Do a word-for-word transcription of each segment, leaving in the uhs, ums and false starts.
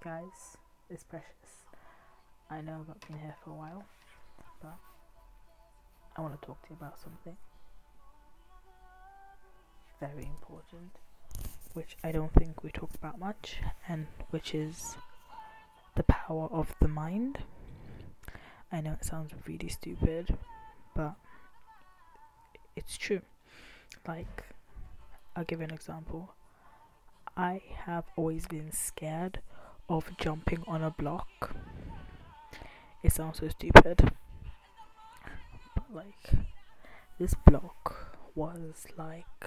guys, it's Precious. I know I've not been here for a while, but I want to talk to you about something very important, which I don't think we talk about much, and which is the power of the mind. I know it sounds really stupid, but it's true. Like, I'll give you an example. I have always been scared of jumping on a block. It sounds so stupid, but like, this block was like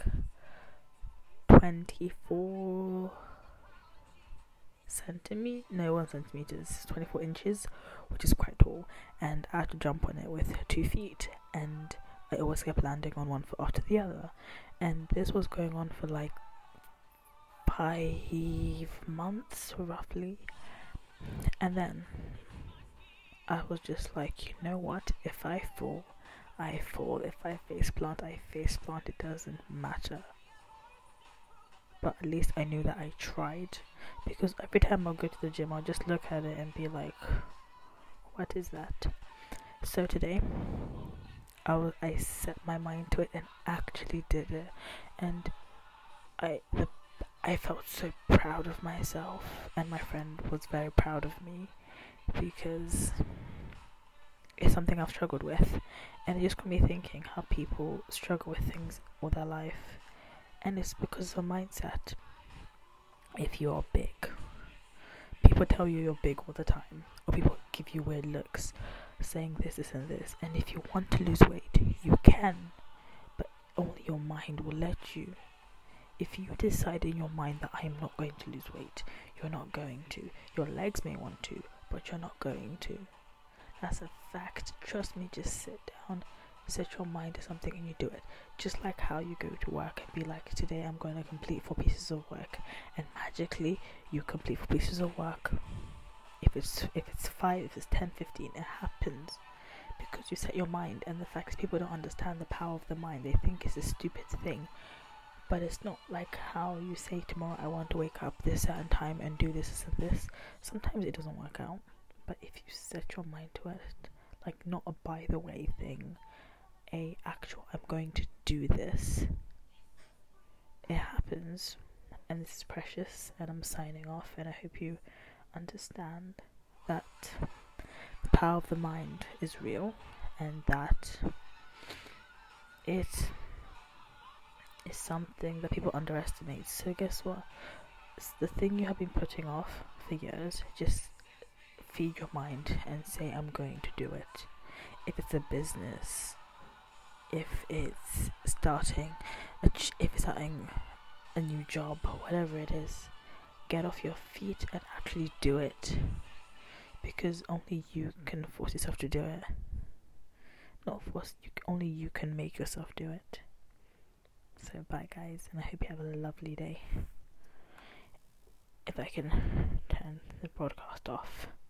twenty-four centimeters, no, one centimeters, twenty-four inches, which is quite tall, and I had to jump on it with two feet, and I always kept landing on one foot after the other, and this was going on for like five months roughly. And then I was just like, you know what, if I fall, I fall. If I face plant, I face plant. It doesn't matter. But at least I knew that I tried, because every time I'll go to the gym, I'll just look at it and be like, what is that? So today I was, I set my mind to it and actually did it, and I the I felt so proud of myself, and my friend was very proud of me, because it's something I've struggled with, and it just got me thinking how people struggle with things all their life, and it's because of a mindset. If you're big, people tell you you're big all the time, or people give you weird looks saying this, this and this, and if you want to lose weight, you can, but only your mind will let you. If you decide in your mind that I'm not going to lose weight, you're not going to. Your legs may want to, but you're not going to. That's a fact. Trust me, just sit down, set your mind to something and you do it. Just like how you go to work and be like, today I'm going to complete four pieces of work, and magically you complete four pieces of work. If it's if it's five, if it's ten, fifteen, it happens because you set your mind. And the fact is, people don't understand the power of the mind. They think it's a stupid thing. But it's not like how you say tomorrow I want to wake up this certain time and do this, this and this. Sometimes it doesn't work out. But if you set your mind to it, like not a by the way thing, a actual I'm going to do this, it happens. And this is Precious, and I'm signing off, and I hope you understand that the power of the mind is real, and that it is something that people underestimate. So guess what? It's the thing you have been putting off for years. Just feed your mind and say, I'm going to do it. If it's a business, if it's starting a ch- if it's starting a new job, whatever it is, get off your feet and actually do it, because only you can force yourself to do it. Not force, you, only you can make yourself do it. So bye guys, and I hope you have a lovely day. If I can turn the broadcast off.